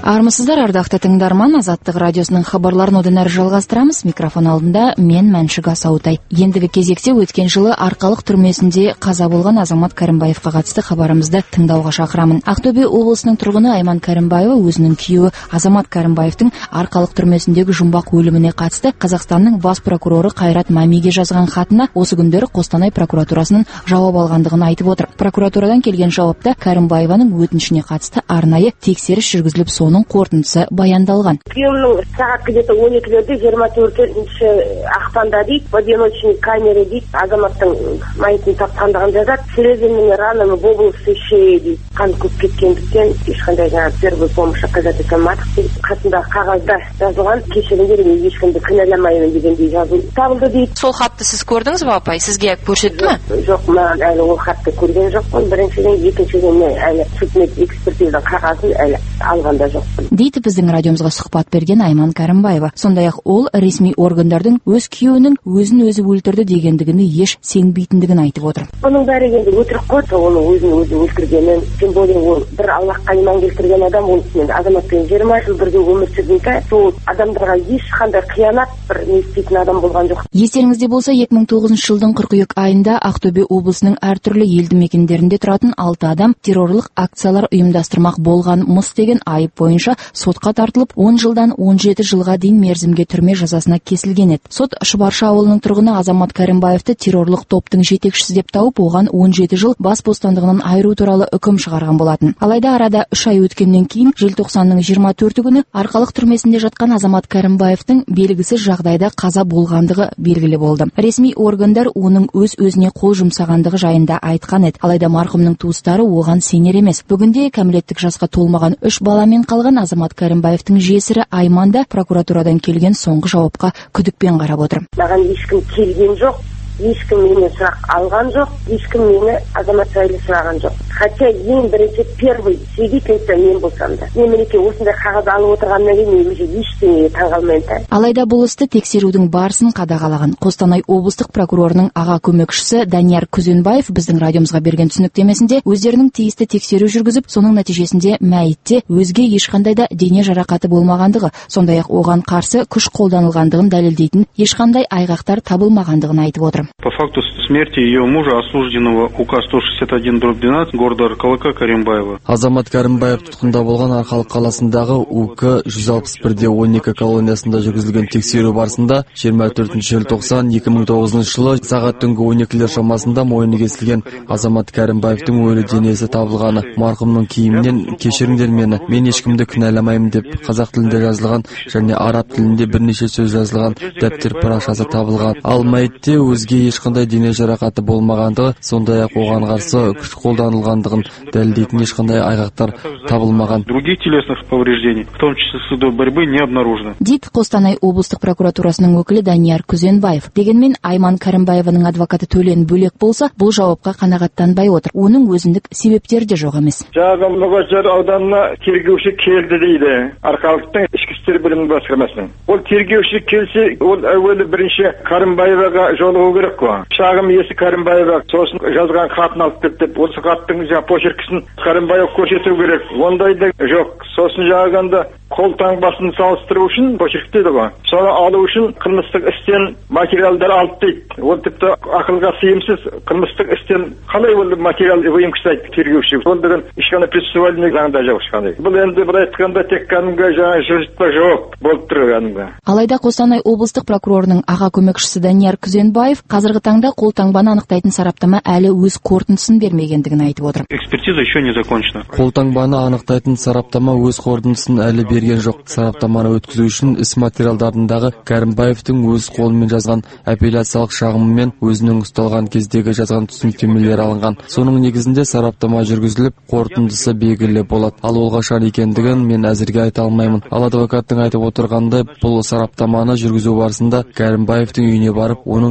Армысыздар, ардақты тыңдарман, Азаттық радиосының хабарларын одан әрі жалғастырамыз. Микрофон алдында мен Мәншүк Асаутай. Ендігі кезекте өткен жылы Арқалық түрмесінде қаза болған Азамат Кәрімбаевқа қатысты хабарымызды тыңдауға шақырамын. Ақтөбе облысының тұрғыны Айман Кәрімбаева өзінің күйеуі Азамат Кәрімбаевтың Арқалық түрмесіндегі жұмбақ өліміне қатысты Қазақстанның бас прокуроры Қайрат Мамиге жазған хатына осы күндері Қостанай прокуратурасының жауап алғандығын айтып отыр. Прокуратурадан келген жауапта Кәрімбаеваның өтінішіне қатысты арнайы тексеріс жүргізіліп, соның қорытындысы баяндалған. Күйеуімнің сағат где-то 12-лерде 24 ақпанда дейді, в одиночной камере дейді, Азаматтың мәйітін тапқандығын жазады. Срезанными ранами в области шеи дейді. Қан көп кеткендіктен ешқандай первый помощь оказать алмадық дейді. Қасындағы қағазда жазылған, кешіріңдер, мен ешкімді кінәламаймын дегендей жазылып табылды дейді. Сол хатты сіз көрдіңіз бе, апай? Сізге көрсетті ме? Жоқ, маған әлі ол хатты көрген жоқпын. Біріншіден, екіншіден мен әлі судмед экспертиза қағазын әлі алғанда жоқпын. Дейді біздің радиомызға сұхбат берген Айман Кәрімбаева. Сондай-ақ ол ресми органдардың өз күйеуінің өзін өзі өлтірді дегендігіне еш сенбейтіндігін айтып отыр. Оның бәрі енді өтірік қой, оның өзін өзі өлтіргенін, тем более ол бір Аллахқа иман келтірген адам, ол мен Азаматпен 20 жыл бірге өмір сүрген, сол адамдарға ешқандай қиянат бір не істейтін адам болған жоқ. Естеріңізде болса, 2009 жылдың қыркүйек айында Ақтөбе облысының әртүрлі елді мекендерінде тұратын 6 адам террорлық акциялар ұйымдастырмақ болған мыс деген айып бойынша сотқа тартылып, 10 жылдан 17 жылға дейін мерзімге түрме жазасына кесілген еді. Сот Шұбаршы ауылының тұрғыны Азамат Кәрімбаевты террорлық топтың жетекшісі деп тауып, оған 17 жыл бас бостандығынан айыру туралы үкім шығарған болатын. Алайда арада 3 ай өткеннен кейін, желтоқсанның 24 күні Арқалық түрмесінде жатқан Азамат Кәрімбаевтың белгісіз жағдайда қаза болғандығы белгілі болды. Ресми органдар оның өз-өзіне қол жұмсағандығы жайында айтқан еді. Алайда марқұмның туыстары оған сенер емес. Бүгінде кәмелеттік жасқа толмаған 3 баламен қалған Азамат Кәрімбаевтың жесірі Айманда прокуратурадан келген соңғы жауапқа күдікпен қарап отыр. Маған ешкім келген жоқ, ешкім мені сұрақ алған жоқ, ешкім мені Азамат жайлы сұраған жоқ. Хотя ең бірінші первый свидетельство мен болсам да. Мемлекет осындай қағаз алып отырғаннан кейін мен уже ештеңеге таңғалмаймын. Алайда бұл істі тексерудің барысын қадағалаған Қостанай облыстық прокурорының аға көмекшісі Данияр Күзенбаев біздің радиомызға берген түсініктемесінде өздерінің тиісті тексеру жүргізіп, соның нәтижесінде мәйітте өзге ешқандай да дене жарақаты болмағандығы, сондай-ақ оған қарсы күш қолданылғандығын дәлелдейтін ешқандай айғақтар табылмағандығын айтып отыр. По факту смерти ее мужа, осужденного УК 161/12 города Арқалыққа Кәрімбаева. Азамат Кәрімбаев тұтқында болған Арқалық қаласындағы УК 161/12 колониясында жүргізілген тексеру барысында 24 желтоқсан 2009 жылы сағат түнгі 12-лер шамасында мойны кесілген Азамат Кәрімбаевтың өлі денесі табылғаны. Марқұмның киімінен "Кешіріңдер мені, мен ешкімді кінәламаймын" деп қазақ тілінде жазылған және араб тілінде бірнеше сөз жазылған дәптер парақшасы табылған. Ал мәйітте өзге ешқандай дене жарақаты болмағандығы, сондай-ақ оған қарсы күш қолданылғандығын дәлелдейтін ешқандай айғақтар табылмаған. Других телесных повреждений, в том числе следов борьбы, не обнаружено. Дейді Қостанай облыстық прокуратурасының өкілі Данияр Күзенбаев. Дегенмен Айман Кәрімбаеваның адвокаты Төлен бөлек болса, бұл жауапқа қанағаттанбай отыр. Оның өзіндік себептері де жоқ емес. Жаңағы Мұғажар ауданына тергеуші келді дейді. Арқалықтың ішкі істер бөлімінің басқармасының. Ол тергеуші келсе, ол әуелі бірінші Кәрімбаеваға жолығу керек қой. Шағым иесі Кәрімбаева сосын жазған хатын алып келді деп, осы хаттың почеркісін Кәрімбаев көрсету керек. Ондай да жоқ. Сосын жағында қолтаңбасын салыстыру үшін почерк дейді ғой. Соны алу үшін қылмыстық істен материалдар алып дейді. Ол тіпті ақылға сыйымсыз қылмыстық істен қалай ол материал выемкістайды тергеуші. Ол деген ешқандай процессуальный заңда жоқ ешқандай. Бұл енді бір айтқанда тек кәдімгі жаңа жылжытпа жоқ болып тұр кәдімгі. Алайда Қостанай облыстық прокурорының аға көмекшісі Данияр Күзенбаев қазіргі таңда қолтаңбаны анықтайтын сараптама әлі өз қорытындысын бермегендігін айтып отыр. Экспертиза еще не закончена. Қолтаңбаны анықтайтын сараптама өз қорытындысын әлі берген жоқ. Сараптаманы өткізу үшін іс материалдарындағы Кәрімбаевтың өз қолымен жазған апелляциялық шағымы мен өзінің ұсталған кездегі жазған түсініктемелері алынған. Соның негізінде сараптама жүргізіліп, қорытындысы белгілі болады. Ал ол қашан екендігін мен әзірге айта алмаймын. Ал адвокаттың айтып отырғандай, бұл сараптаманы жүргізу барысында Кәрімбаевтың үйіне барып, оның жазбаларын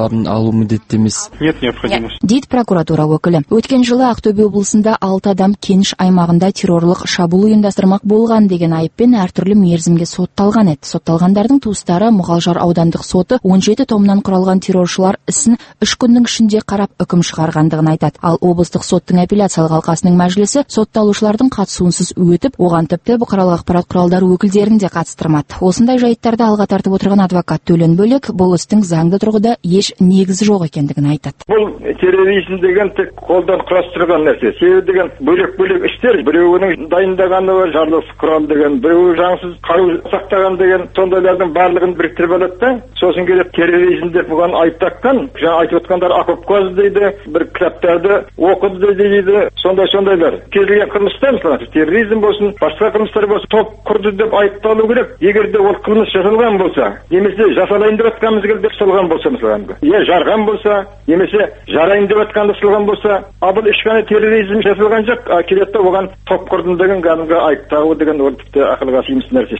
жауабын алу міндетті емес. Нет необходимости. Дейді прокуратура өкілі. Өткен жылы Ақтөбе облысында 6 адам Кеніш аймағында террорлық шабуыл ұйымдастырмақ болған деген айыппен әртүрлі мерзімге сотталған еді. Сотталғандардың туыстары Мұғалжар аудандық соты 17 томнан құралған терроршылар ісін 3 күннің ішінде қарап үкім шығарғандығын айтады. Ал облыстық соттың апелляциялық алқасының мәжілісі сотталушылардың қатысуынсыз өтіп, оған тіпті бұқаралық ақпарат құралдары өкілдерін де қатыстырмады. Осындай жайттарды алға тартып отырған адвокат Төлен Бөлек бұл істің заңды тұрғыда еш негізі жоқ екендігін айтады. Бұл терроризм деген тек қолдан құрастырған нәрсе. Себебі деген бөлек істер. Біреуінің дайындағаны бар, жарылғыш құрал деген, біреуі заңсыз қару сақтаған деген, сондайлардың барлығын біріктіріп алады да, сосын келіп терроризм деп бұған айып таққан. Жаңа айтып отқандар Окопкоз дейді, бір кітаптарды оқыды дейді, сондайлар. Келген қылмыстар, мысалы, терроризм болсын, басқа қылмыстар болсын, топ құрды деп айыпталу керек. Егер де ол қылмыс жасалған болса, немесе жасалайын деп жатқан мезгілде жасалған болса, мысалы, жарған болса, немесе жарайын деп жатқанда жасалған болса, бұл ешқандай терроризм жасалған жоқ. Келеді оған топ құрдым деген кәдімгі айып тағу деген ол тіпті ақылға сыйымсыз нәрсе.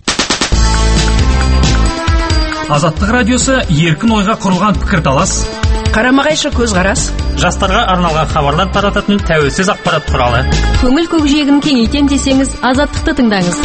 Азаттық радиосы еркін ойға құрылған пікірталас, қарама-қайшы көзқарас, жастарға арналған хабарлар тарататын тәуелсіз ақпарат құралы. Көңіл көкжиегін кеңейтем десеңіз, Азаттықты тыңдаңыз.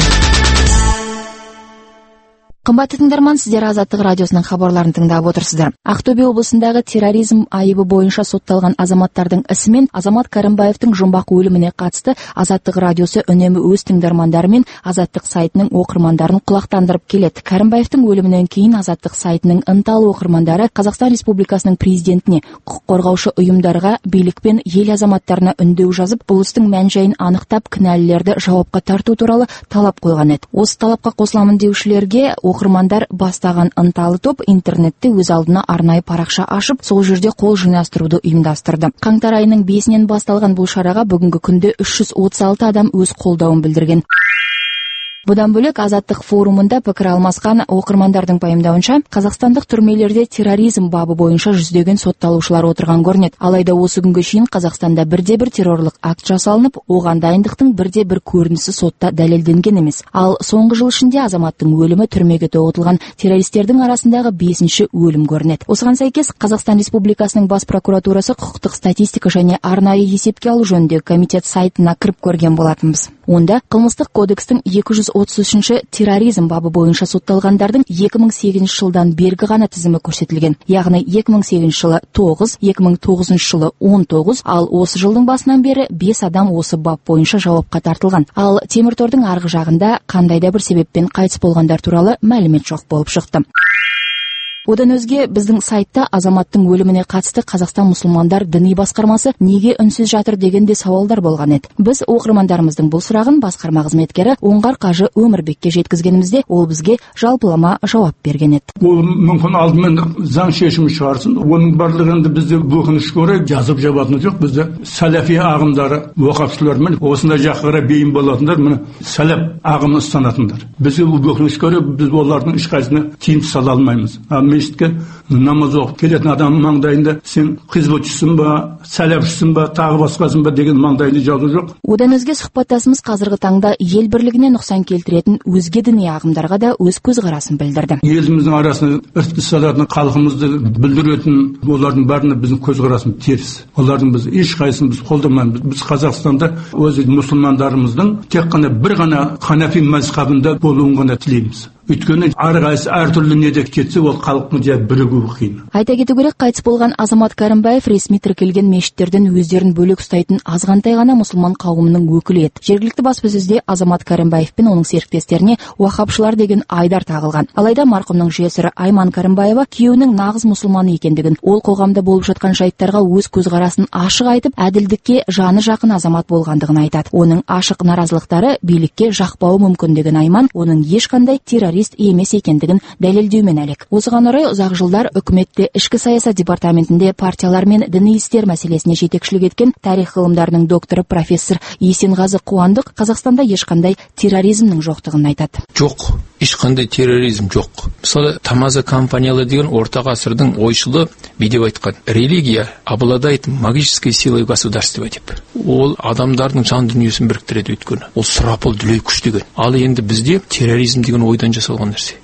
Қымбатты тыңдарман, сіздер Азаттық радиосының хабарларын тыңдап отырсыздар. Ақтөбе облысындағы терроризм айыбы бойынша сотталған азаматтардың ісімен Азамат Кәрімбаевтың жұмбақ өліміне қатысты Азаттық радиосы үнемі өз тыңдармандары мен Азаттық сайтының оқырмандарын құлақтандырып келеді. Кәрімбаевтың өлімінен кейін Азаттық сайтының ынталы оқырмандары Қазақстан Республикасының президентіне, құқық қорғаушы ұйымдарға, билік пен ел азаматтарына үндеу жазып, бұл істің мән-жайын анықтап, кінәлілерді жауапқа тарту туралы талап қойған еді. Осы талапқа қосыламын деушілерге оқырмандар бастаған ынталы топ интернетте өз алдына арнайы парақша ашып, сол жерде қол жинастыруды ұйымдастырды. Қаңтар айының 5-нен басталған бұл шараға бүгінгі күнде 336 адам өз қолдауын білдірген. Бұдан бөлек Азаттық форумында пікір алмасқан оқырмандардың пайымдауынша, қазақстандық түрмелерде терроризм бабы бойынша жүздеген сотталушылар отырған көрінеді. Алайда осы күнге шейін Қазақстанда бірде-бір террорлық акт жасалынып, оған дайындықтың бірде-бір көрінісі сотта дәлелденген емес. Ал соңғы жыл ішінде азаматтың өлімі түрмеге тоғытылған террористердің арасындағы 5-ші өлім көрінеді. Осыған сәйкес Қазақстан Республикасының бас прокуратурасы құқықтық статистика және арнайы есепке алу жөніндегі комитет сайтына кіріп көрген болатынбыз. Онда қылмыстық кодекстің 233-ші терроризм бабы бойынша сотталғандардың 2008 жылдан бергі ғана тізімі көрсетілген. Яғни 2008 жылы 9, 2009 жылы 19, ал осы жылдың басынан бері 5 адам осы бап бойынша жауапқа тартылған. Ал темір тордың арғы жағында қандай да бір себеппен қайтыс болғандар туралы мәлімет жоқ болып шықты. Одан өзге біздің сайтта азаматтың өліміне қатысты Қазақстан мұсылмандар діни басқармасы неге үнсіз жатыр дегенде сауалдар болған еді. Біз оқырмандарымыздың бұл сұрағын басқарма қызметкері Оңғар Қажы Өмірбекке жеткізгенімізде, ол бізге жалпылама жауап берген еді. Ол мүмкін алдымен заң шешімі шығарсын. Оның барлығында бізде өкінішке орай жазып жабатыны жоқ. Бізде сәләфи ағымдары, оқапшылармен осындай жаққа бейім болатындар, міне сәләп ағымын ұстанатындар. Бізде өкінішке орай біз олардың ешқайсысына тиым сала алмаймыз. Мешітке намаз оқып келетін адам маңдайында сен хизбутшысың ба, сәләпшісің ба, тағы басқасың ба деген маңдайында жазу жоқ. Одан өзге сұхбаттасымыз қазіргі таңда ел бірлігіне нұқсан келтіретін өзге діни ағымдарға да өз көзқарасын білдірді. Еліміздің арасында іріткі салатын, халқымызды бүлдіретін олардың бәріне біздің көзқарасымыз теріс. Олардың біз ешқайсысын біз қолдамаймыз. Біз Қазақстанда өз мұсылмандарымыздың тек қана бір ғана ханафи мазхабында болуын ғана тілейміз. Өйткені әрқайсысы әртүрлі неде кетсе, ол халықтың бірігуі қиын. Айта кету керек, қайтыс болған Азамат Кәрімбаев ресми тіркелген мешіттерден өздерін бөлек ұстайтын азғантай ғана мұсылман қауымының өкілі еді. Жергілікті баспасөзде Азамат Кәрімбаев пен оның серіктестеріне уахапшылар деген айдар тағылған. Алайда марқұмның жесірі Айман Кәрімбаева күйеуінің нағыз мұсылманы екендігін, ол қоғамда болып жатқан жайттарға өз көзқарасын ашық айтып, әділдікке жаны жақын азамат болғандығын айтады. Оның ашық наразылықтары билікке жақпауы мүмкін деген Айман, оның ешқандай террорист емес екендігін дәлелдеумен әлек. Осыған орай ұзақ жылдар үкіметте ішкі саясат департаментінде партиялар мен діни істер мәселесіне жетекшілік еткен тарих ғылымдарының докторы профессор Есенғазы Қуандық Қазақстанда ешқандай терроризмнің жоқтығын айтады. Жоқ, ешқандай терроризм жоқ. Мысалы, Тамаза компаниялы деген орта ғасырдың ойшылы бүйтіп айтқан: религия обладает магической силой государства деп. Ол адамдардың жан дүниесін біріктіреді өйткені. Ол сұрапыл дүлей күш деген. Ал енді бізде терроризм деген ойдан жасалған нәрсе.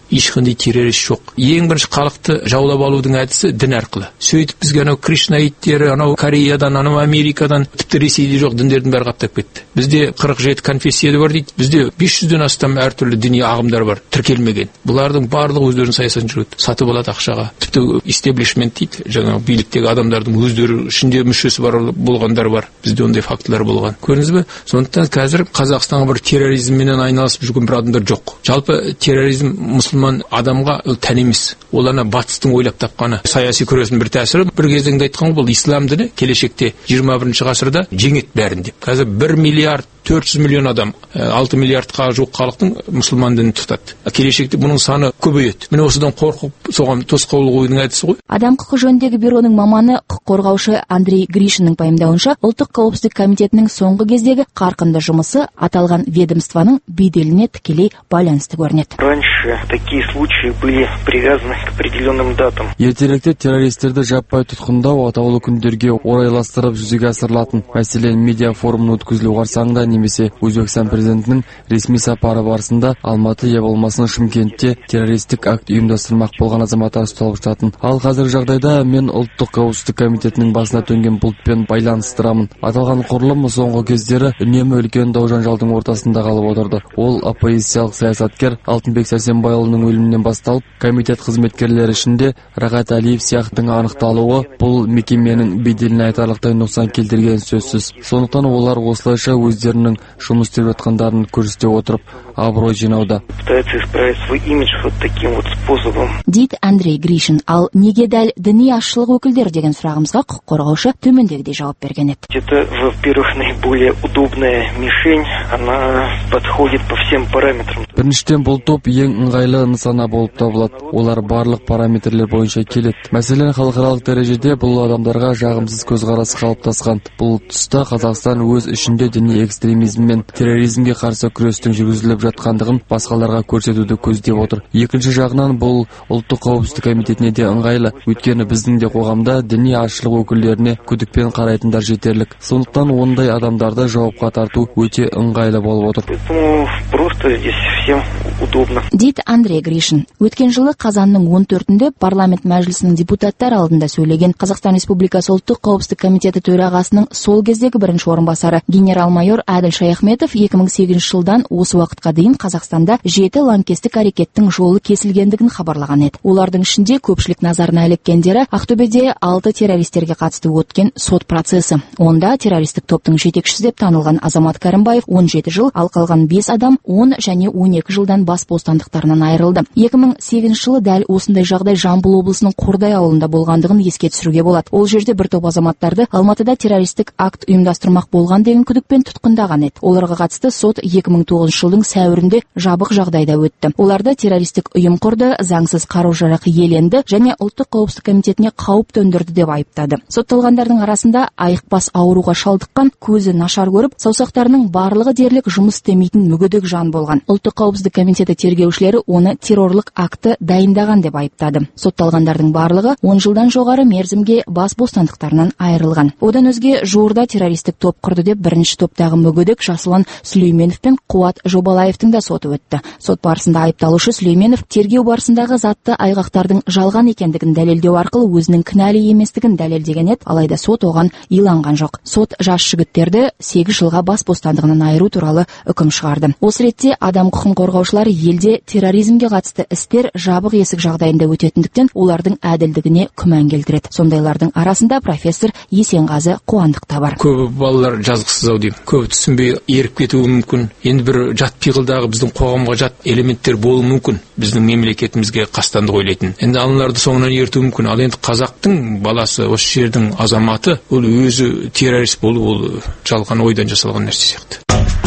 ешқандай террорист жоқ. Ең бірінші халықты жаулап алудың әдісі дін арқылы. Сөйтіп бізге анау кришнаиттері, анау Кореядан, анау Америкадан, тіпті Ресейде жоқ діндердің бәрі қаптап кетті. Бізде 47 конфессия бар дейді. Бізде 500-ден астам әртүрлі діни ағымдар бар, тіркелмеген. Бұлардың барлығы өздерінің саясатын жүргізеді. Сатып алады ақшаға. Тіпті истеблишмент дейді. Жаңағы биліктегі адамдардың өздері ішінде мүшесі бар болғандар бар. Бізде ондай фактылар болған. Көрдіңіз бе? Сондықтан қазір Қазақстанға бір терроризммен айналысып жүрген бір адамдар жоқ. Жалпы терроризм мұсылман адамға тән емес. Ол ана батыстың ойлап тапқаны. Саяси күрестің бір тәсірі. Бір кезеңде айтқан бұл ислам діні келешекте 21 ғасырда жеңет бәрін деп. Қазір 1 миллиард 400 миллион адам, 6 миллиардқа жуық халықтың мұсылман дінін тұтады. Келешекте бұның саны көбейеді. Міне осыдан қорқып, соған тосқауыл қоюдың әдісі ғой. Адам құқы жөніндегі бюроның маманы, құқық қорғаушы Андрей Гришиннің пайымдауынша, ұлттық қауіпсіздік комитетінің соңғы кездегі қарқынды жұмысы аталған ведомствоның беделіне тікелей байланысты көрінеді. Раньше такие случаи были привязаны к определенным датам. Ертеректе террористерді жаппай тұтқындау атаулы күндерге орайластырып жүзеге асырылатын. Мәселен, медиа форумын өткізілу қарсаңында немесе Өзбекстан президентінің ресми сапары барысында Алматы я болмасын Шымкентте террористік акт ұйымдастырмақ болған азаматтар ұсталып жататын. Ал қазіргі жағдайда мен ұлттық қауіпсіздік комитетінің басына төнген бұлтпен байланыстырамын. Аталған құрылым соңғы кездері үнемі үлкен дау-жанжалдың ортасында қалып отырды. Ол оппозициялық саясаткер Алтынбек Сәрсенбайұлының өлімінен басталып, комитет қызметкерлері ішінде Рағат Әлиев сияқтының анықталуы бұл мекеменің беделіне айтарлықтай нұқсан келтірген сөзсіз. Сондықтан олар осылайша өздерінің жұмыс істеп жатқандарын көрсете отырып абырой жинауда. Пытается исправить свой имидж вот таким вот способом. Дейді Андрей Гришин. Ал неге дәл діни азшылық өкілдері деген сұрағымызға құқық қорғаушы төмендегідей жауап берген еді. Это, во-первых, наиболее удобная мишень, она подходит по всем параметрам. Біріншіден, бұл топ ең ыңғайлы нысана болып табылады. Олар барлық параметрлер бойынша келеді. Мәселен, халықаралық дәрежеде бұл адамдарға жағымсыз көзқарас қалыптасқан. Бұл тұста Қазақстан өз ішінде діни экстремизм мен терроризмге қарсы күрестің жүргізіліп жатқандығын басқаларға көрсетуді көздеп отыр. Екінші жағынан, бұл ұлттық қауіпсіздік комитетіне де ыңғайлы. Өйткені біздің де қоғамда діни азшылық өкілдеріне күдікпен қарайтындар жетерлік. Сондықтан ондай адамдарды жауапқа тарту өте ыңғайлы болып отыр. Просто здесь всем удобно. Дейді Андрей Гришин. Өткен жылы қазанның 14-інде парламент мәжілісінің депутаттар алдында сөйлеген Қазақстан Республикасы ұлттық қауіпсіздік комитеті төрағасының сол кездегі бірінші орынбасары генерал-майор Әділ Шаяхметов 2008 жылдан осы уақытқа дейін Қазақстанда 7 лаңкестік әрекеттің жолы кесілгендігін хабарлаған еді. Олардың ішінде көпшілік назарына іліккендері Ақтөбеде 6 террористерге қатысты өткен сот процесі. Онда террористік топтың жетекшісі деп танылған Азамат Кәрімбаев 17 жыл, ал қалған 5 адам 10 және 12 жылдан бас бостандықтарынан айырылды. 2008 жылы дәл осындай жағдай Жамбыл облысының Қордай ауылында болғандығын еске түсіруге болады. Ол жерде бір топ азаматтарды Алматыда террористік акт ұйымдастырмақ болған деген күдікпен тұтқындаған еді. Оларға қатысты сот 2009 жылдың сәуірінде жабық жағдайда өтті. Оларды террористік ұйым құрды, заңсыз қару-жарақ иеленді және ұлттық қауіпсіздік комитетіне қауіп төндірді деп айыптады. Сотталғандардың арасында айықпас ауруға шалдыққан, көзі нашар көріп, саусақтарының барлығы дерлік жұмыс істемейтін мүгедек жан болған. Ұлттық қауіпсіздік комитеті тергеушілері оны террорлық акты дайындаған деп айыптады. Сотталғандардың барлығы 10 жылдан жоғары мерзімге бас бостандықтарынан айырылған. Одан өзге жуырда террористік топ құрды деп бірінші топтағы мүгедек Жасұлан Сүлейменов пен Қуат Жобалаевтың да соты өтті. Сот барысында айыпталушы Сүлейменов тергеу барысындағы затты айғақтардың жалған екендігін дәлелдеу арқылы өзінің кінәлі еместігін дәлелдеген еді, алайда сот оған иланған жоқ. Сот жас жігіттерді 8 жылға бас бостандығынан айыру туралы үкім шығарды. Осы ретте адам құқын қорғаушылар елде терроризмге қатысты істер жабық есік жағдайында өтетіндіктен олардың әділдігіне күмән келтіреді. Сондайлардың арасында профессор Есенғазы Қуандық та бар. Көбі балалар жазықсыз ау деймін. Көбі түсінбей еріп кетуі мүмкін. Енді бір жат пиғылдағы біздің қоғамға жат элементтер болуы мүмкін. Біздің мемлекетімізге қастандық ойлайтын. Енді аналарды соңынан ертуі мүмкін. Ал енді қазақтың баласы, осы жердің азаматы, ол өзі террорист болу, ол жалған ойдан жасалған нәрсе сияқты.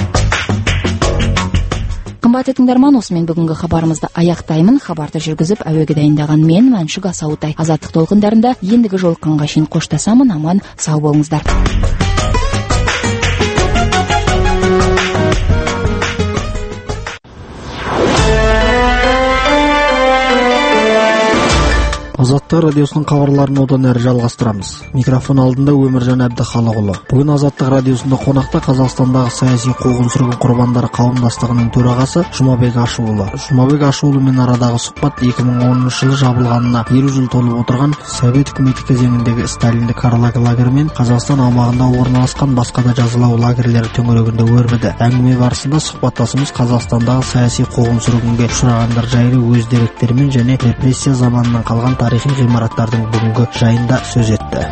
Қымбатты тыңдарман, осымен бүгінгі хабарымызды аяқтаймын. Хабарды жүргізіп әуеге дайындаған мен Мәншүк Асауытай. Азаттық толқындарында ендігі жолыққанға шейін қоштасамын. Аман сау болыңыздар. Азаттық Азаттық радиосының хабарларын одан әрі жалғастырамыз. Микрофон алдында Өміржан Әбдіхалықұлы. Бүгін Азаттық радиосында қонақта Қазақстандағы саяси қуғын-сүргін құрбандары қауымдастығының төрағасы Жұмабек Ашуұлы. Жұмабек Ашуұлымен арадағы сұхбат 2010 жылы жабылғанына 50 жыл толып отырған Совет үкіметі кезеңіндегі Сталиндік Карлагер лагері мен Қазақстан аумағында орналасқан басқа да жазалау лагерлері төңірегінде өрбіді. Әңгіме барысында сұхбаттасымыз Қазақстандағы саяси қуғын-сүргінге ұшырағандар жайлы өз деректерімен және репрессия заманынан қалған тарихи ғимараттардың бүгінгі жайында сөз етті.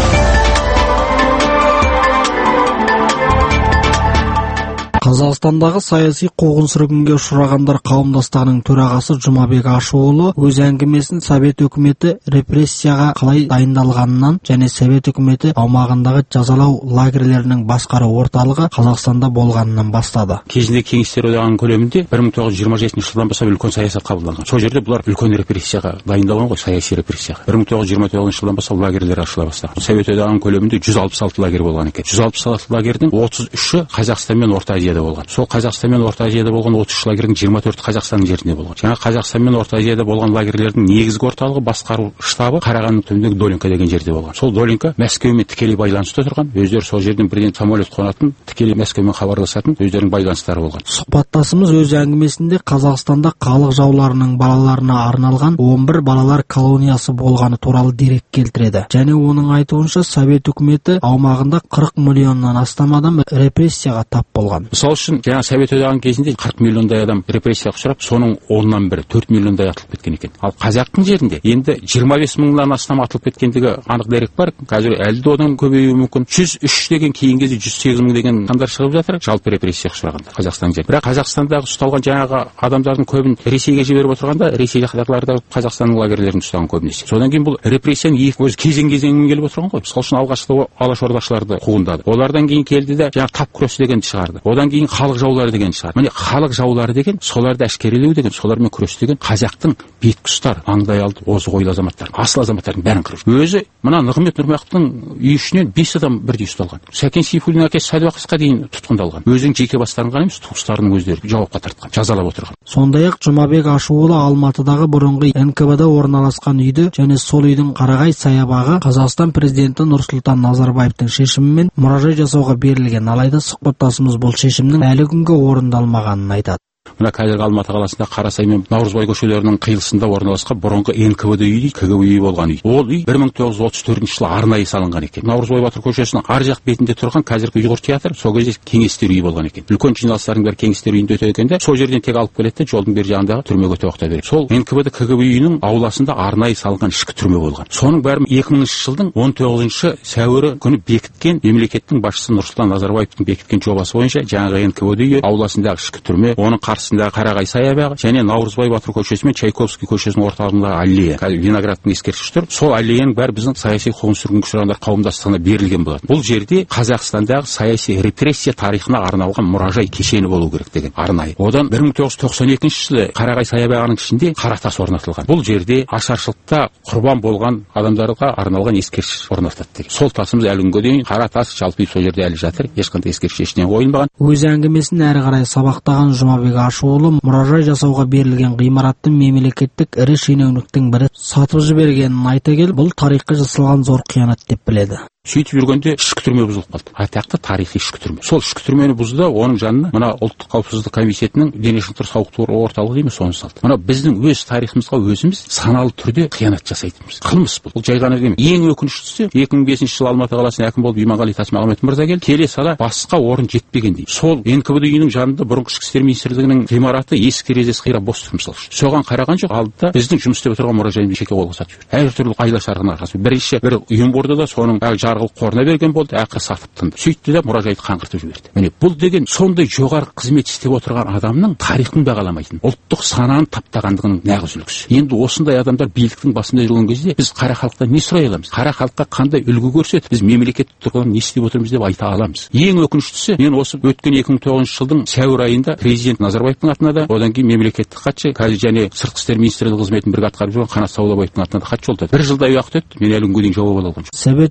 Қазақстандағы саяси қуғын-сүргінге ұшырағандар қауымдастығының төрағасы Жұмабек Ашуұлы өз әңгімесін Совет үкіметі репрессияға қалай дайындалғанынан және Совет үкіметі аумағындағы жазалау лагерлерінің басқару орталығы Қазақстанда болғанынан бастады. Кезінде кеңестер одағының көлемінде 1927 жылдан бастап үлкен саясат қабылданған. Сол жерде бұлар үлкен репрессияға дайындалған ғой, саяси репрессияға. 1929 жылдан бастап лагерлер ашыла бастаған. Совет одағының көлемінде 166 лагер болған екен. 166 лагердің 33-і Қазақстан мен Орта Азияда болған. Сол Қазақстан мен Орта Азияда болған 33 лагердің 24-і Қазақстанның жерінде болған. Жаңа Қазақстан мен Орта Азияда болған лагерлердің негізгі орталығы басқару штабы Қарағандының түбіндегі Долинка деген жерде болған. Сол Долинка Мәскеумен тікелей байланыста тұрған, өздері сол жерден бірден самолет қонатын, тікелей Мәскеумен хабарласатын өздерінің байланыстары болған. Сұхбаттасымыз өз әңгімесінде Қазақстанда халық жауларының балаларына арналған 11 балалар колониясы болғаны туралы дерек келтіреді. Және оның айтуынша Совет үкіметі аумағында 40 миллионнан астам адам репрессияға тап болған. Мысалы үшін, жаңа Совет одағының кезінде 40 миллиондай адам репрессияға ұшырап, соның 10-нан бірі 4 миллиондай атылып кеткен екен. Ал қазақтың жерінде енді 25 мыңнан астам атылып кеткендігі анық дерек бар. Қазір әлі де одан көбеюі мүмкін. 103 деген кейін кезде 108 мың деген сандар шығып жатыр, жалпы репрессияға ұшырағандар Қазақстан жерінде. Бірақ Қазақстандағы ұсталған жаңағы адамдардың көбін Ресейге жіберіп отырғанда, Ресейдағылар да Қазақстанның лагерлерін ұстаған көбінесе. Содан кейін бұл репрессияның екі өзі кезең-кезеңмен келіп отырған ғой. Мысалы үшін алғашқы алашордашыларды қуғындады. Олардан кейін келді де жаңағы тап күрес дегенді шығарды. Одан кейін халық жаулары деген шығар. Міне халық жаулары деген, соларды әшкерелеу деген, солармен күрес деген қазақтың беткі ұстар, маңдай алды, озық ойлы азаматтар, асыл азаматтардың бәрін қырып. Өзі мына Нығмет Нұрмақовтың үй ішінен 5 адам бірдей ұсталған. Сәкен Сейфуллин әкесі Сәдуақасқа дейін тұтқындалған. Өзінің жеке бастарын ғана емес, туыстарының өздері жауапқа тартқан, жазалап отырған. Сондай-ақ Жұмабек Ашуұлы Алматыдағы бұрынғы НКВД орналасқан үйді және сол үйдің Қарағай саябағы Қазақстан президенті Нұрсұлтан Назарбаевтың шешімімен мұражай жасауға берілген. Алайда сұхбаттасымыз бұл шешімнің әлі күнге орындалмағанын айтады. Мына қазіргі Алматы қаласында Қарасай мен Наурызбай көшелерінің қиылысында орналасқан бұрынғы НКВД үйі, КГБ үйі болған үй. Ол үй 1934 жылы арнайы салынған екен. Наурызбай Батыр көшесінің ар жақ бетінде тұрған қазіргі Ұйғыр театры сол кезде кеңестер үйі болған екен. Үлкен жиналыстардың бәрі кеңестер үйінде өтеді екен де, сол жерден тек алып келеді, жолдың бер жағындағы түрмеге тоқта береді. Сол НКВД КГБ үйінің ауласында арнайы салынған ішкі түрме болған. Соның бәрі 2000 жылдың 19 сәуірі күні бекіткен мемлекеттің басшысы Нұрсұлтан Назарбаевтың бекіткен жобасы бойынша жаңағы НКВД үйі ауласындағы ішкі түрме, оның қарсысындағы Қарағай саябағы және Наурызбай Батыр көшесі мен Чайковский көшесінің орталығындағы аллея. Виноградтың ескерткіші тұр. Сол аллеяның бәрі біздің саяси қуғын-сүргінге ұшырағандар қауымдастығына берілген болады. Бұл жерде Қазақстандағы саяси репрессия тарихына арналған мұражай кешені болу керек деген арнайы. Одан 1992 жылы Қарағай саябағының ішінде қара тас орнатылған. Бұл жерде ашаршылықта құрбан болған адамдарға арналған ескерткіш орнатылды деген. Сол тасымыз әлі күнге дейін қара тас жалпы сол жерде әлі жатыр. Ешқандай ескерткіш ештеңе қойылмаған. Өз әңгімесін әрі қарай сабақтаған Жұмабек Ашуұлы мұражай жасауға берілген ғимараттың мемлекеттік ірі шенеуніктің бірі сатып жібергенін айта келіп, бұл тарихқа жасалған зор қиянат деп біледі. Сөйтіп жүргенде ішкі түрме бұзылып қалды. Атақты тарихи ішкі түрме. Сол ішкі түрмені бұзды, оның жанына мына ұлттық қауіпсіздік комитетінің дене шынықтыру сауықтыру орталығы дейміз, соны салды. Мына біздің өз тарихымызға өзіміз саналы түрде қиянат жасайтынбыз. Қылмыс бұл. Бұл жай ғана емес. Ең өкініштісі 2005 жылы Алматы қаласына әкім болып Иманғали Тасмағамбетов мырза келді. Келе сала басқа орын жетпегендей. Сол НКВД үйінің жанында бұрынғы ішкі істер министрлігінің ғимараты есік терезесі қирап бос тұр мысалы. Соған қараған жоқ, алдыда біздің жұмыс істеп отырған мұражайымыз жеке қолға сатып жүр. Әртүрлі айла-шарғының арқасымен. Бірінші бір ұйым құрды да соның жарғылық қорына берген болды, ақы сатып тынды. Сөйтті де мұражайды қаңғыртып жіберді. Міне бұл деген сондай жоғары қызмет істеп отырған адамның тарихын бағаламайтын, ұлттық сананы таптағандығының нағыз үлгісі. Енді осындай адамдар биліктің басында жүрген кезде біз қара халықтан не сұрай аламыз? Қара халыққа қандай үлгі көрсетіп, біз мемлекеттік тұрғыдан не істеп отырмыз деп айта аламыз. Ең өкініштісі, мен осы өткен 2009 жылдың сәуір айында президент Назарбаевтың атына да, одан кейін мемлекеттік хатшы, қазір және сыртқы істер министрлігі қызметін бірге атқарып жүрген Қанат Саулабаевтың атына да хат жолдады. 1 жылдай уақыт өтті, мен әлі күнге дейін жауап ала алған жоқпын. Совет үкіметі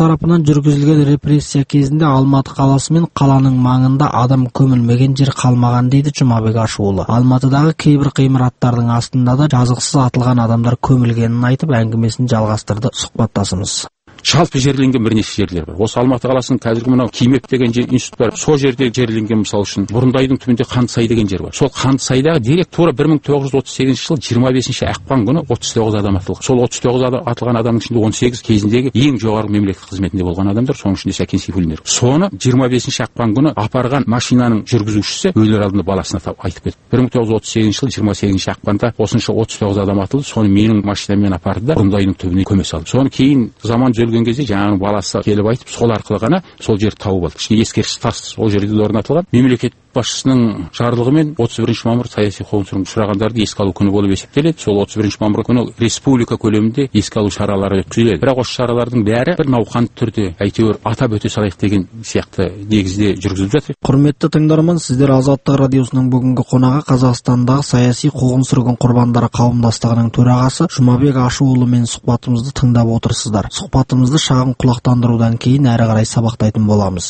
тарапынан жүргізілген репрессия кезінде Алматы қаласы мен қаланың маңында адам көмілмеген жер қалмаған дейді Жұмабек Ашуұлы. Алматыдағы кейбір ғимараттардың астында да жазықсыз атылған адамдар көмілгенін айтып, әңгімесін жалғастырды. Сұхбаттасымыз. Жалпы жерленген бірнеше жерлер бар. Осы Алматы қаласының қазіргі мынау Кимеп деген институт бар. Сол жерде жерленген, мысал үшін Бұрындайдың түбінде Қандысай деген жер бар. Сол Қандысайдағы дерек тура 1938 жыл 25 ақпан күні 39 адам атылған. Сол 39 адам атылған адамның ішінде 18 кезіндегі ең жоғарғы мемлекеттік қызметінде болған адамдар, соның ішінде Сәкен Сейфуллин. Соны 25 ақпан күні апарған машинаның жүргізушісі өлер алдында баласына айтып кетті. 1938 жыл 28 ақпанда осынша 39 адам атылды. Соны менің машинаммен апарды да Бұрындайдың түбіне көме салды. Соны кейін заман кезде жаңағы баласы келіп айтып, сол арқылы ғана сол жерді тауып алды. Ішінде ескерткіш тас ол жерде орнатылған. Мемлекет басшысының жарлығымен 31 мамыр саяси қуғын-сүргінге ұшырағандарды еске алу күні болып есептеледі. Сол 31 мамыр күні республика көлемінде еске алу шаралары өткізіледі. Бірақ осы шаралардың бәрі бір науқанды түрде әйтеуір атап өте салайық деген сияқты негізде жүргізіліп жатыр. Құрметті тыңдарман, сіздер Азаттық радиосының бүгінгі қонағы Қазақстандағы саяси қуғын-сүргін құрбандары қауымдастығының төрағасы Жұмабек Ашуұлымен сұхбатымызды тыңдап отырсыздар. Сұхбатымызды шағын құлақтандырудан кейін әрі қарай сабақтайтын боламыз.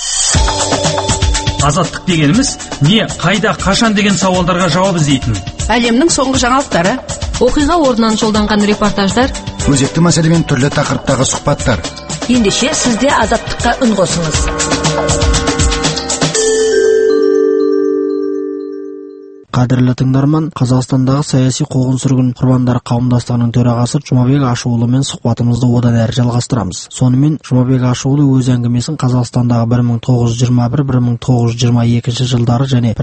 Азаттық дегеніміз не, қайда, қашан деген сауалдарға жауап іздейтін. Әлемнің соңғы жаңалықтары, оқиға орнынан жолданған репортаждар, өзекті мәселемен түрлі тақырыптағы сұхбаттар. Ендеше сізде Азаттыққа үн қосыңыз. Қадірлі тыңдарман, Қазақстандағы саяси қуғын-сүргін құрбандары қауымдастығының төрағасы Жұмабек Ашуұлымен сұхбатымызды одан әрі жалғастырамыз. Сонымен Жұмабек Ашуұлы өз әңгімесін Қазақстандағы 1921-1922 жылдары және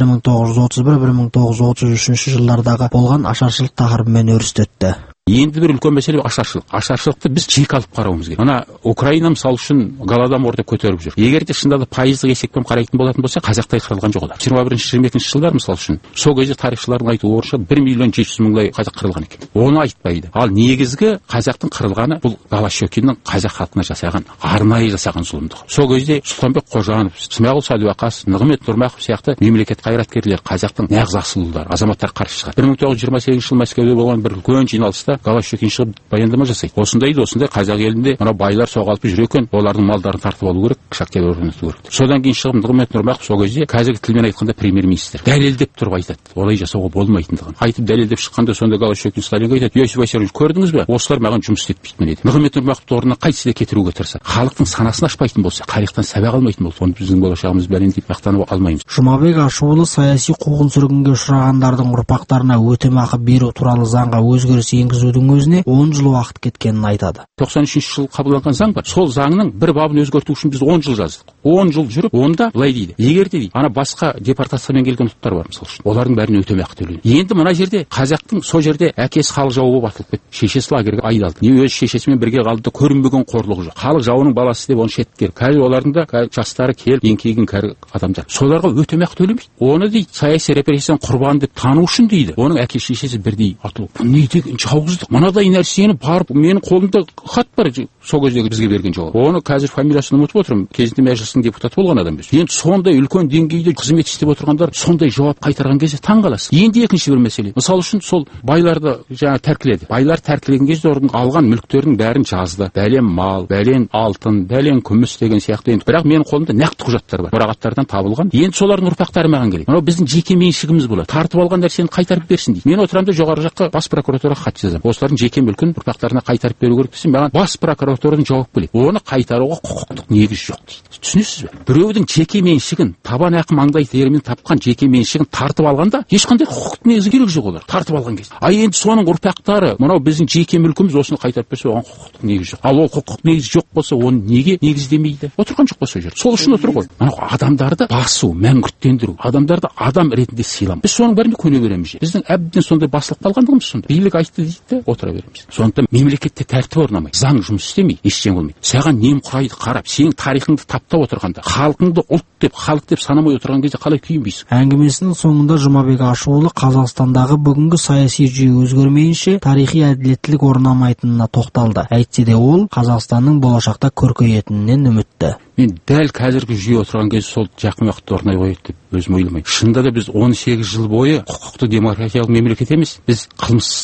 1931-1933 жылдардағы болған ашаршылық тақырыбымен өрістетті. Енді бір үлкен мәселе ашаршылық. Ашаршылықты біз жеке алып қарауымыз керек. Мына Украина мысал үшін Голодомор деп көтеріп жүр. Егер де шынында да пайыздық есеппен қарайтын болатын болса, қазақтай қырылған жоқ олар. 21-22 жылдар мысал үшін сол кезде тарихшылардың айтуы бойынша 1.700.000 қазақ қырылған екен. Оны айтпайды. Ал негізгі қазақтың қырылғаны бұл Голощекиннің қазақ халқына жасаған, арнайы жасаған зұлымдығы. Сол кезде Сұлтанбек Қожанов, Смағұл Сәдуақасов, Нығмет Нұрмақов сияқты мемлекет қайраткерлері қазақтың нағыз асыл ұлдары, азаматтар қарсы шығады. 1928 жыл Мәскеуде болған бір үлкен жиналыста Голощекин шығып баяндама жасайды. Осындай қазақ елінде мына байлар соғалып жүр екен, олардың малдарын тартып алу керек, шахтер орнату керек. Содан кейін шығып Нығмет Нұрмақов сол кезде қазіргі тілмен айтқанда премьер-министр дәлелдеп тұрып айтады, олай жасауға болмайтындығын. Айтып дәлелдеп шыққанда сонда Голощекин Сталинге айтады: "Иосиф Виссарионович, көрдіңіз бе? Осылар маған жұмыс істетпейді дейді." Нығмет Нұрмақовты орнына қайтсе кетіруге тырысса, халықтың санасын ашпайтын болса, тарихтан сабақ алмайтын болса, оны біздің болашағымыз бәрін деп мақтанып алмаймыз. Жұмабек Ашуұлы саяси қуғын-сүргінге ұшырағандардың ұрпақтарына өтемақы беру туралы заңға өзгеріс енгізудің өзіне 10 жыл уақыт кеткенін айтады. 93 жыл қабылданған заң бар. Сол заңның бір бабын өзгерту үшін біз 10 жыл жаздық. 10 жыл жүріп, онда былай дейді: егер де дейді, ана басқа депортациямен келген ұлттар бар мысалы үшін, олардың бәріне өтемақы төленеді. Енді мына жерде қазақтың сол жерде әкесі халық жауы болып атылып кетті. Шешесі лагерге айдалды. Не өз шешесімен бірге қалды да көрінбеген қорлығы жоқ. Халық жауының баласы деп оны шеттер. Қазір олардың да жастары келіп еңкейген кәрі адамдар. Соларға өтемақы төленбейді. Оны дейді саяси репрессияның құрбаны деп тану үшін дейді, оның әке шешесі бірдей атылу. Бұл не деген жауыздық? Мынадай нәрсені барып менің қолымда хат бар, сол кездегі бізге берген жауап. Оны қазір фамилиясын ұмытып отырмын. Кезінде мәжілістің депутаты болған адам емес. Енді сондай үлкен деңгейде қызмет істеп отырғандар сондай жауап қайтарған кезде таң қаласың. Енді екінші бір мәселе. Мысалы үшін сол байларды жаңа тәркіледі. Байлар тәркілеген кезде орын алған мүліктердің бәрін жазды. Бәлен мал, бәлен алтын, бәлен күміс деген сияқты. Енді бірақ менің қолымда нақты құжаттар бар. Мұрағаттардан табылған. Енді солардың ұрпақтары маған керек. Мынау біздің жеке меншігіміз болады. Тартып алған нәрсені қайтарып берсін дейді. Мен отырамын да жоғары жаққа бас прокуратураға хат жазамын. Осылардың жеке мүлкін ұрпақтарына қайтарып беру керек десе, маған бас прокуратурадан жауап келеді. Оны қайтаруға құқықтық негіз жоқ дейді. Түсінесіз бе? Біреудің жеке меншігін, табан ақы маңдай терімен тапқан жеке меншігін тартып алғанда ешқандай құқықтық негізі керек жоқ олар. Тартып алған кезде. Енді соның ұрпақтары, мынау біздің жеке мүлкіміз, осыны қайтарып берсе, оған құқықтық негіз жоқ. Ал ол құқықтық негіз жоқ болса, оны неге негіздемейді? Отырған жоқ па сол жерде? Сол үшін отыр ғой. Мынау адамдарды басу, мәңгүрттендіру, адамдарды адам ретінде сыйламау. Біз соның бәріне көне береміз. Біздің әбден сондай басылып қалғандығымыз сонда. Билік айтты дейді де отыра береміз. Сондықтан мемлекетте тәртіп орнамайды, заң жұмыс істемейді, ештеңе болмайды. Саған немқұрайды қарап, сенің тарихыңды таптап отырғанда, халқыңды ұлт деп, халық деп санамай отырған кезде қалай күйінбейсің? Әңгімесінің соңында Жұмабек Ашуұлы Қазақстандағы бүгінгі саяси жүйе өзгермейінше тарихи әділеттілік орнамайтынына тоқталды. Әйтсе де ол Қазақстанның болашақта көркейетінінен үмітті. Мен дәл қазіргі жүйе отырған кезде сол жақын уақытта орнай қояды деп өзім ойламаймын. Шынында да біз 18 жыл бойы құқықты демократиялық мемлекет емес, біз қылмыстық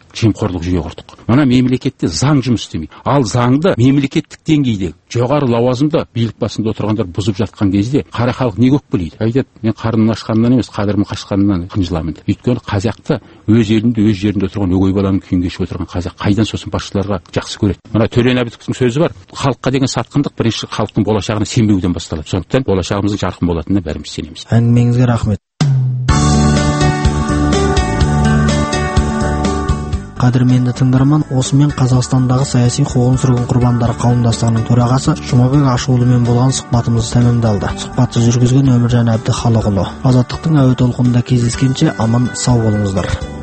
жемқорлық жүйе құрдық. Мына мемлекетте заң жұмыс істемейді. Ал заңды мемлекеттік деңгейде жоғары лауазымда билік басында отырғандар бұзып жатқан кезде қара халық не өкпелейді? Айтады, мен қарным ашқаннан емес, қадірім қашқанынан қынжыламын деп. Өйткені қазақты өз елінде, өз жерінде отырған өгей баланың күйін кешіп отырған қазақ қайдан сосын басшыларға жақсы көреді. Мына Төлен Әбдіковтің сөзі бар. Халыққа деген сатқындық бірінші халықтың болашағына сенбеуден басталады. Сондықтан болашағымыздың жарқын болатынына бәріміз сенеміз. Әңгімеңізге рахмет. Қадірменді тыңдарман, осымен Қазақстандағы саяси қуғын-сүргін құрбандары қауымдастығының төрағасы Жұмабек Ашуылымен болған сұхбатымыз тәмамдалды. Сұхбатты жүргізген Өміржан Әбдіхалықұлы. Азаттықтың әуе толқынында кездескенше аман сау болыңыздар.